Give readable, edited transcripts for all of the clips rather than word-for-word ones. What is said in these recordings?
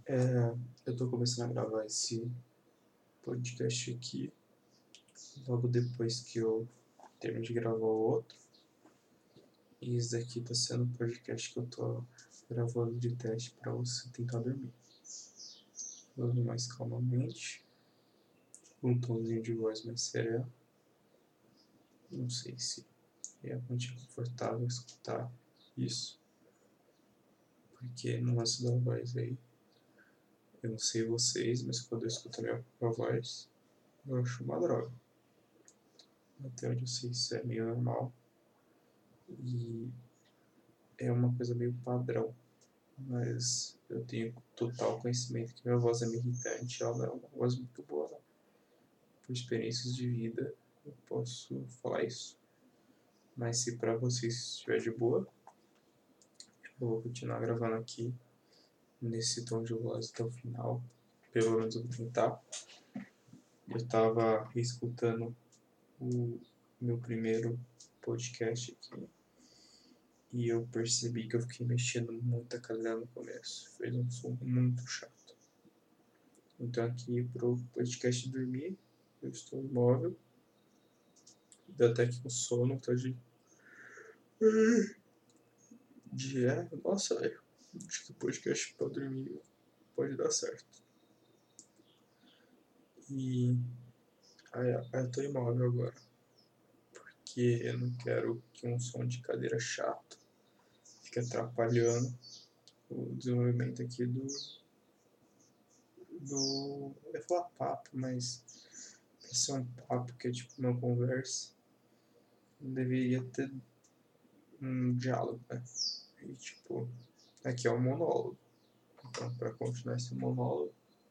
Eu tô começando a gravar esse podcast aqui logo depois que eu termino de gravar o outro. E esse daqui tá sendo o podcast que eu tô gravando de teste pra você tentar dormir. Dormir mais calmamente, com um tomzinho de voz mais sereno. Não sei se é realmente confortável escutar isso, porque no lance da voz aí, eu não sei vocês, mas quando eu escuto a minha própria voz, eu acho uma droga. Até onde eu sei isso é meio normal. E é uma coisa meio padrão, mas eu tenho total conhecimento que minha voz é meio irritante, ela não é uma voz muito boa, não. Por experiências de vida, eu posso falar isso. Mas se pra vocês estiver de boa, eu vou continuar gravando aqui nesse tom de voz até o final. Pelo menos eu vou tentar. Eu tava escutando o meu primeiro podcast aqui e eu percebi que eu fiquei mexendo muito a cadeira no começo. Fez um som muito chato. Então aqui pro podcast dormir, eu estou imóvel. Deu até que com sono, tá nossa, velho. Acho que o podcast pra dormir pode dar certo. E aí eu tô imóvel agora. Porque eu não quero que um som de cadeira chato fique atrapalhando o desenvolvimento aqui eu ia falar papo, mas pra ser um papo que é tipo uma conversa, não deveria ter um diálogo, né? E tipo, aqui é um monólogo. Então, para continuar esse monólogo,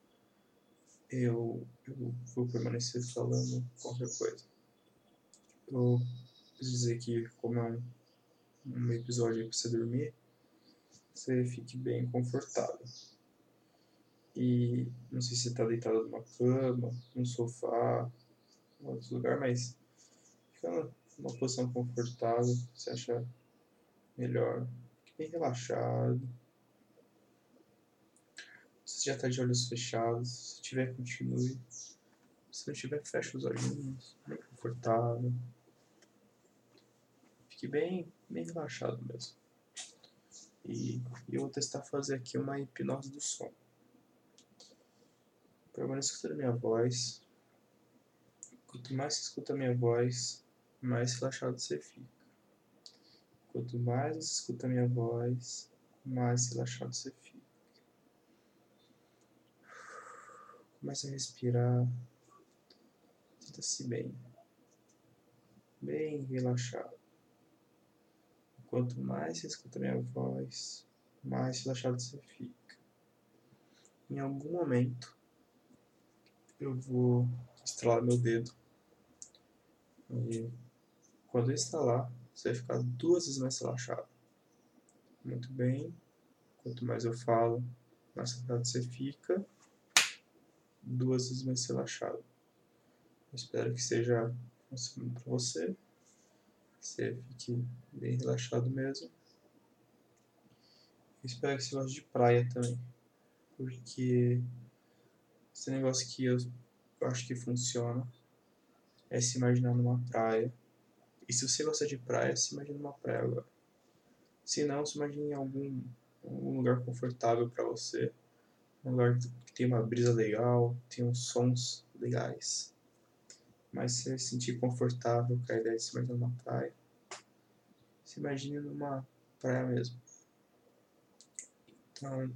eu vou permanecer falando qualquer coisa. Eu preciso dizer que, como é um episódio para você dormir, você fique bem confortável. E não sei se você está deitado numa cama, num sofá, em outro lugar, mas fica numa posição confortável, você acha melhor. Fique bem relaxado. Se você já está de olhos fechados, se tiver, continue. Se não tiver, fecha os olhinhos, bem confortável. Fique bem relaxado mesmo. E eu vou testar fazer aqui uma hipnose do som. Permaneça escutando a minha voz. Quanto mais você escuta a minha voz, mais relaxado você fica. Quanto mais você escuta a minha voz, mais relaxado você fica. Começa a respirar. Sinta-se bem relaxado. Quanto mais você escuta a minha voz, mais relaxado você fica. Em algum momento, eu vou estralar meu dedo. E quando eu estalar, você vai ficar 2 vezes mais relaxado. Muito bem. Quanto mais eu falo, mais relaxado você fica. 2 vezes mais relaxado. Eu espero que seja funcionando para você. Que você fique bem relaxado mesmo. Eu espero que você goste de praia também. Porque esse negócio que eu acho que funciona é se imaginar numa praia. E se você gosta de praia, se imagina numa praia agora. Se não, se imagine em algum lugar confortável para você. Um lugar que tem uma brisa legal, tem uns sons legais. Mas se você se sentir confortável com a ideia de se imaginar numa praia, se imagine numa praia mesmo. Então,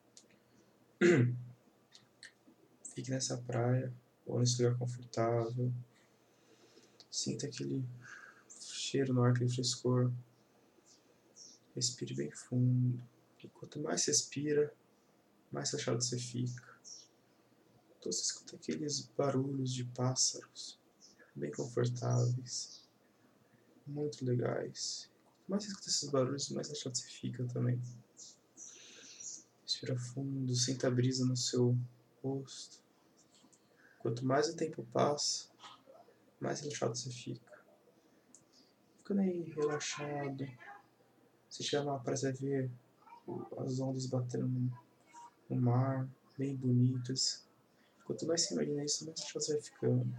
fique nessa praia, ou nesse lugar confortável. Sinta aquele cheiro no ar, aquele frescor. Respire bem fundo. E quanto mais você respira, mais relaxado você fica. Então você escuta aqueles barulhos de pássaros, bem confortáveis, muito legais. Quanto mais você escuta esses barulhos, mais relaxado você fica também. Respira fundo, sinta a brisa no seu rosto. Quanto mais o tempo passa, mais relaxado você fica. Ficando aí relaxado. Se chegar numa praia, você vai ver as ondas batendo no mar, bem bonitas. Quanto mais você imagina isso, mais você vai ficando.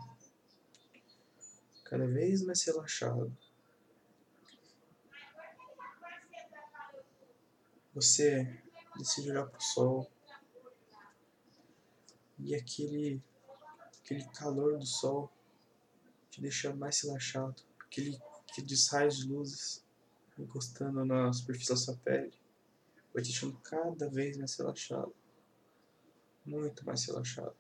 Cada vez mais relaxado. Você decide olhar pro sol. E aquele calor do sol te deixa mais relaxado. Aqueles raios de luzes encostando na superfície da sua pele vai te deixando cada vez mais relaxado. Muito mais relaxado.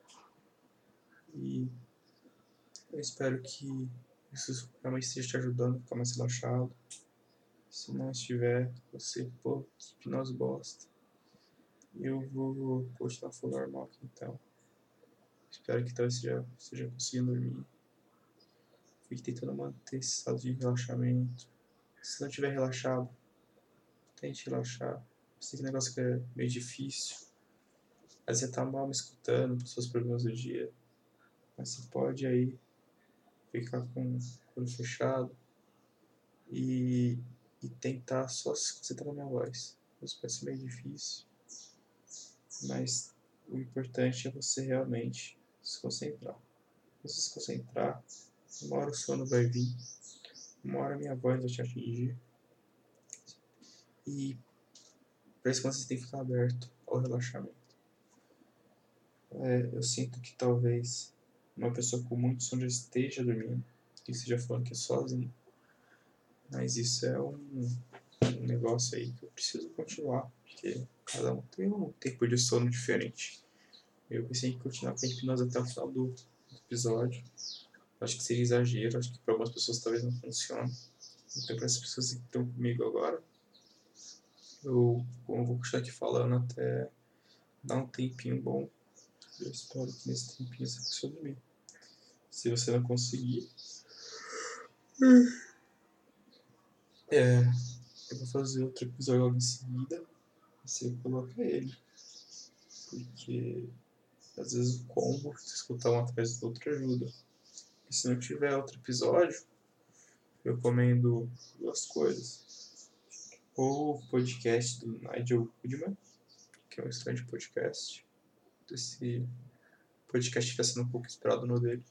E eu espero que isso realmente esteja te ajudando a ficar mais relaxado. Se não estiver, você, pô, que hipnose bosta. Eu vou continuar full normal aqui então. Espero que talvez esteja conseguindo dormir. Fique tentando manter esse estado de relaxamento. Se não estiver relaxado, tente relaxar. Sei que negócio que é meio difícil. Às vezes você tá mal me escutando por seus problemas do dia. Mas você pode aí ficar com o olho fechado e tentar só se concentrar na minha voz. Isso parece meio difícil, mas o importante é você realmente se concentrar. Se você se concentrar, uma hora o sono vai vir, uma hora a minha voz vai te atingir. E para isso você tem que ficar aberto ao relaxamento. Eu sinto que talvez uma pessoa com muito sono já esteja dormindo, que esteja falando que é sozinho. Mas isso é um negócio aí que eu preciso continuar, porque cada um tem um tempo de sono diferente. Eu pensei em continuar com a hipnose até o final do episódio. Acho que seria exagero, acho que para algumas pessoas talvez não funcione. Então, para essas pessoas que estão comigo agora, eu vou continuar aqui falando até dar um tempinho bom. Eu espero que nesse tempinho você consiga dormir. Se você não conseguir, eu vou fazer outro episódio logo em seguida. Você coloca ele. Porque às vezes o combo, se escutar um atrás do outro, ajuda. E se não tiver outro episódio, eu recomendo duas coisas. Ou o podcast do Nigel Goodman, que é um excelente podcast. Esse podcast está sendo um pouco inspirado no dele.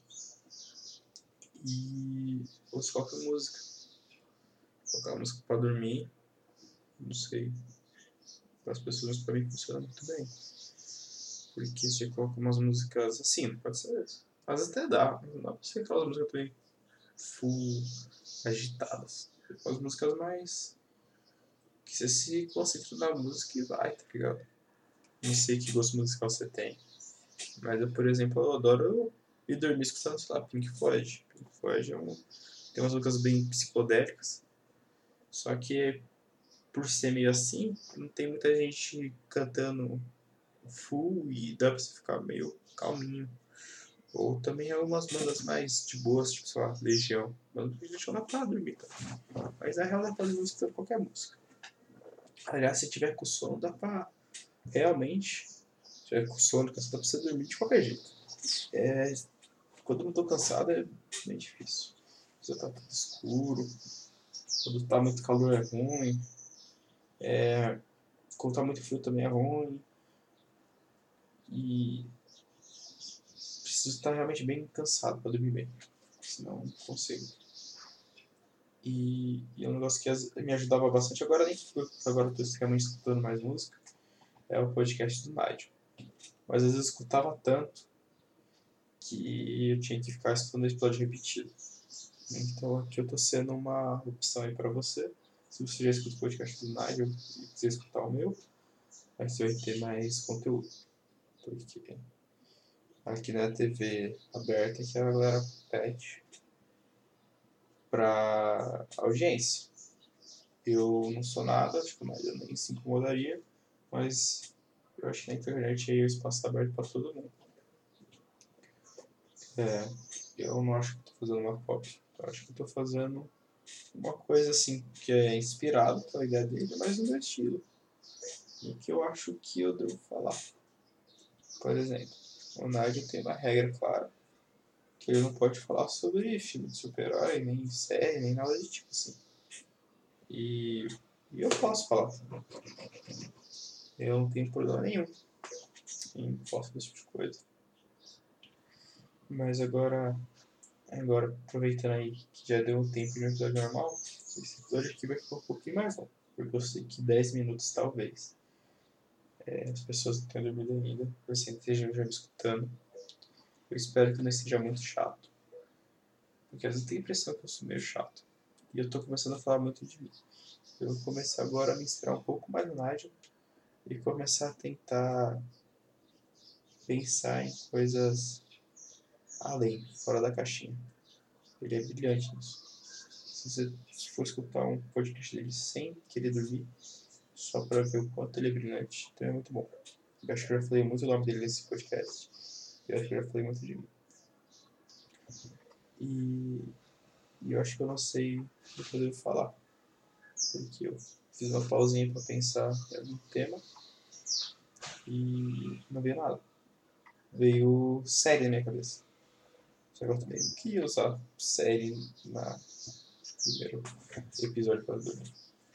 E ouça qualquer música. Colocar música para dormir, não sei. Para as pessoas para mim funciona muito bem. Porque você coloca umas músicas assim, não pode ser. Às vezes até dá, mas não dá pra ser aquelas músicas também full agitadas. As músicas mais que você se concentra na música e vai, tá ligado? Não sei que gosto musical você tem. Mas eu, por exemplo, eu adoro ir dormir escutando, sei lá, Pink Floyd. Pink Floyd tem umas músicas bem psicodélicas. Só que por ser meio assim, não tem muita gente cantando full e dá pra você ficar meio calminho. Ou também algumas bandas mais de boas, tipo, sei lá, Legião. Banda de Legião dá pra dormir, tá? Mas na real dá pra dormir escutando qualquer música. Aliás, se tiver com sono, dá pra realmente. Se tiver com sono, dá pra você dormir de qualquer jeito. Quando eu não tô cansado é bem difícil. Já tá tudo escuro. Quando tá muito calor é ruim. Quando tá muito frio também é ruim. E preciso estar realmente bem cansado pra dormir bem. Senão não consigo. E é um negócio que me ajudava bastante. Agora nem agora eu tô realmente escutando mais música. É o podcast do Nigel. Mas às vezes eu escutava tanto que eu tinha que ficar escutando o episódio repetido. Então aqui eu tô sendo uma opção aí pra você. Se você já escuta o podcast do Nigel e quiser escutar o meu, aí você vai ter mais conteúdo. Porque aqui na TV aberta que a galera pede pra audiência. Eu não sou nada, tipo, mas eu nem se incomodaria, mas eu acho que na internet aí o espaço tá aberto pra todo mundo. Eu não acho que tô fazendo uma cópia, eu acho que eu tô fazendo uma coisa assim, que é inspirado pela ideia dele, mas no meu estilo. E que eu acho que eu devo falar. Por exemplo, o Nigel tem uma regra clara, que ele não pode falar sobre filme de super-herói, nem série, nem nada de tipo assim. E eu posso falar. Eu não tenho problema nenhum. em foto desse tipo de coisa. Mas agora aproveitando aí que já deu um tempo de um episódio normal, esse episódio aqui vai ficar um pouquinho mais longo, porque eu sei que 10 minutos talvez as pessoas não tenham dormido ainda, por assim estejam já me escutando. Eu espero que não seja muito chato, porque às vezes eu tenho a impressão que eu sou meio chato. E eu tô começando a falar muito de mim. Eu vou começar agora a me inspirar um pouco mais no Nigel e começar a tentar pensar em coisas além, fora da caixinha. Ele é brilhante nisso. Se você for escutar um podcast dele sem querer dormir, só para ver o quanto ele é brilhante, então é muito bom. Eu acho que eu já falei muito o nome dele nesse podcast. Eu acho que eu já falei muito de mim. E eu acho que eu não sei do que eu devo falar, porque eu fiz uma pausinha para pensar em algum tema e não veio nada. Veio série na minha cabeça. Só que eu também não queria usar série na primeiro episódio para dormir.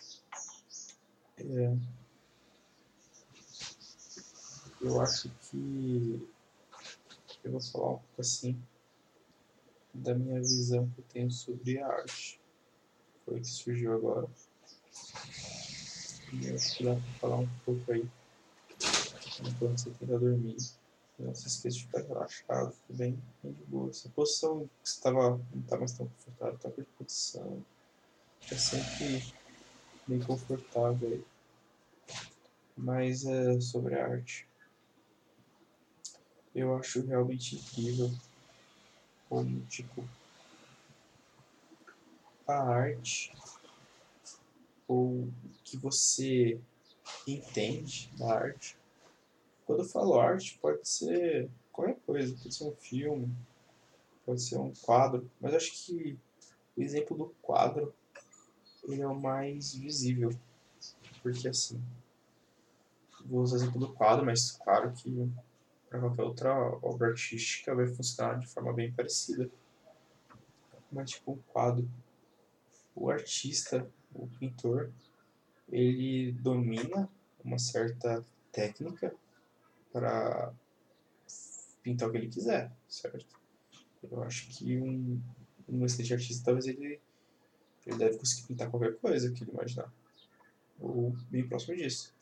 Eu acho que eu vou falar um pouco assim da minha visão que eu tenho sobre a arte. Foi o que surgiu agora. E eu acho que dá para falar um pouco aí enquanto você tenta dormir. Não se esqueça de ficar relaxado, fica bem de boa. Essa posição que você não está mais tão confortável, troca de posição. É sempre bem confortável aí. Mas sobre a arte, eu acho realmente incrível como, tipo, a arte ou o que você entende da arte. Quando eu falo arte, pode ser qualquer coisa, pode ser um filme, pode ser um quadro, mas acho que o exemplo do quadro ele é o mais visível, porque assim, vou usar o exemplo do quadro, mas claro que para qualquer outra obra artística vai funcionar de forma bem parecida. Mas tipo um quadro, o artista, o pintor, ele domina uma certa técnica para pintar o que ele quiser, certo? Eu acho que um excelente artista, talvez ele deve conseguir pintar qualquer coisa que ele imaginar, ou bem próximo disso.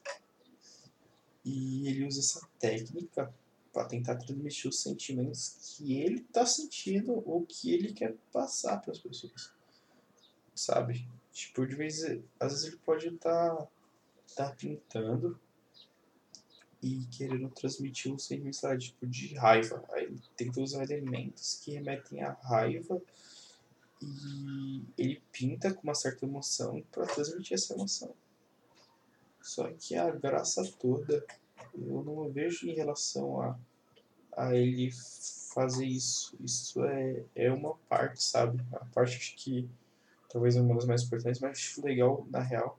E ele usa essa técnica para tentar transmitir os sentimentos que ele está sentindo ou que ele quer passar para as pessoas, sabe? Tipo, às vezes ele pode tá pintando e querendo transmitir um sentimento, sabe, tipo, de raiva. Aí ele tenta usar elementos que remetem à raiva e ele pinta com uma certa emoção para transmitir essa emoção. Só que a graça toda eu não vejo em relação a ele fazer isso. Isso é uma parte, sabe? A parte acho que talvez uma das mais importantes, mas acho legal, na real,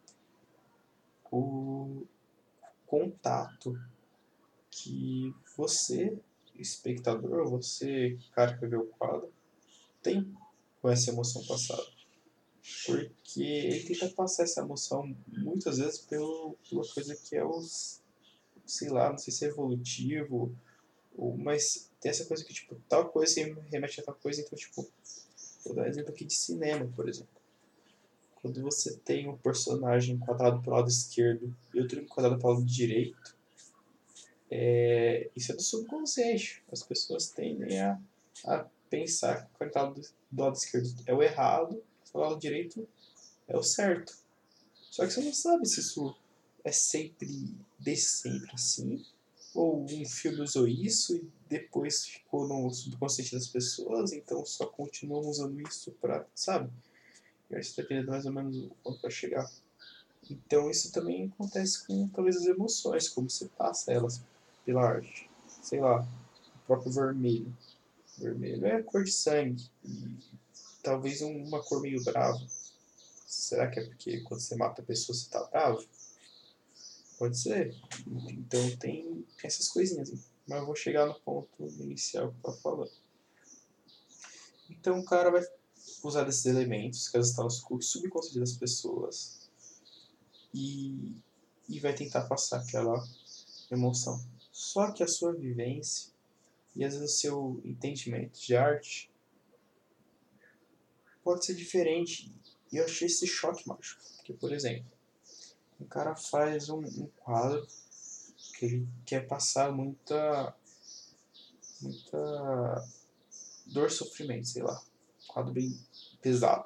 o contato que você, espectador, você, cara que vê o quadro, tem com essa emoção passada. Porque ele tenta passar essa emoção muitas vezes pela coisa que é sei lá, não sei se é evolutivo, mas tem essa coisa que, tipo, tal coisa se remete a tal coisa, então, tipo, vou dar um exemplo aqui de cinema, por exemplo. Quando você tem um personagem enquadrado pelo lado esquerdo e outro enquadrado pelo lado direito, isso é do subconsciente. As pessoas tendem a pensar que o enquadrado do lado esquerdo é o errado, o lado direito é o certo. Só que você não sabe se isso é desde sempre assim, ou um filme usou isso e depois ficou no subconsciente das pessoas, então só continuam usando isso pra, sabe? E aí você tá entendendo mais ou menos o ponto vai chegar. Então isso também acontece com talvez as emoções, como você passa elas pela arte. Sei lá, o próprio vermelho. Vermelho é a cor de sangue e talvez uma cor meio brava. Será que é porque quando você mata a pessoa você tá bravo? Pode ser. Então tem essas coisinhas. Mas eu vou chegar no ponto inicial que eu tava falando. Então o cara vai usar desses elementos que estão no subconsciente das pessoas e vai tentar passar aquela emoção. Só que a sua vivência e às vezes o seu entendimento de arte pode ser diferente. E eu achei esse choque mágico. Porque, por exemplo, um cara faz um quadro que ele quer passar muita dor, sofrimento, sei lá. Um quadro bem pesado.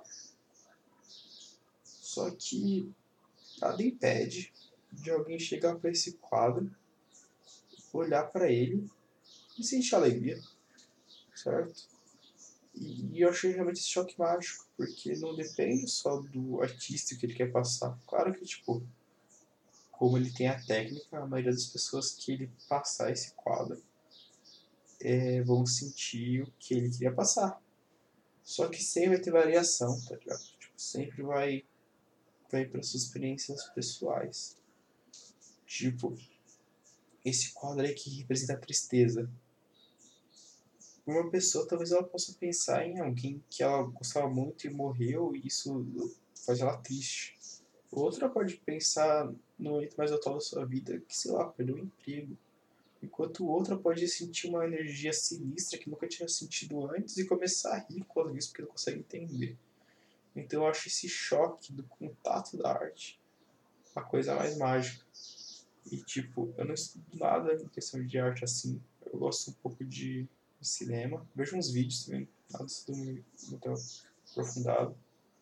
Só que nada impede de alguém chegar para esse quadro, olhar para ele e sentir alegria, certo? E eu achei realmente esse choque mágico, porque não depende só do artista que ele quer passar. Claro que, tipo, como ele tem a técnica, a maioria das pessoas que ele passar esse quadro vão sentir o que ele queria passar. Só que sempre vai ter variação, tá ligado? Tipo, sempre vai para suas experiências pessoais. Tipo, esse quadro aí que representa a tristeza. Uma pessoa, talvez ela possa pensar em alguém que ela gostava muito e morreu, e isso faz ela triste. Outra pode pensar no momento mais atual da sua vida, que, sei lá, perdeu o emprego. Enquanto outra pode sentir uma energia sinistra que nunca tinha sentido antes e começar a rir com isso porque não consegue entender. Então eu acho esse choque do contato da arte a coisa mais mágica. E tipo, eu não estudo nada em questão de arte assim. Eu gosto um pouco de cinema. Vejo uns vídeos também, nada estudo muito aprofundado.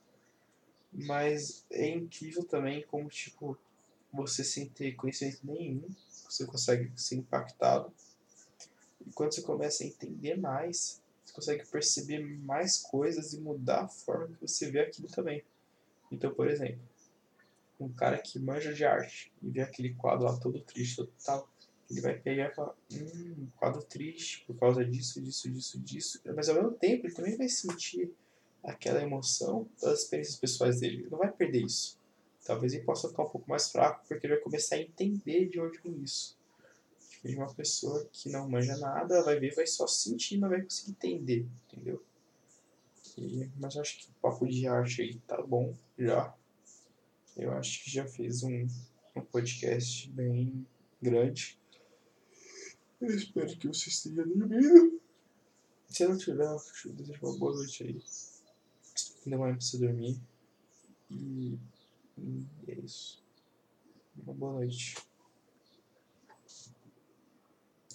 Mas é incrível também como, tipo, você sem ter conhecimento nenhum, você consegue ser impactado. E quando você começa a entender mais, você consegue perceber mais coisas e mudar a forma que você vê aquilo também. Então, por exemplo, um cara que manja de arte e vê aquele quadro lá todo triste, todo tal, ele vai pegar e falar, quadro triste por causa disso, disso, disso, disso. Mas ao mesmo tempo ele também vai sentir aquela emoção das experiências pessoais dele. Ele não vai perder isso. Talvez ele possa ficar um pouco mais fraco, porque ele vai começar a entender de onde vem isso. De uma pessoa que não manja nada, vai ver, vai só sentir, não vai conseguir entender, entendeu? Mas eu acho que o papo de arte aí tá bom já. Eu acho que já fiz um podcast bem grande. Eu espero que você esteja dormindo. Se não tiver, eu desejo uma boa noite aí. Demora pra você dormir. E é isso. Uma boa noite.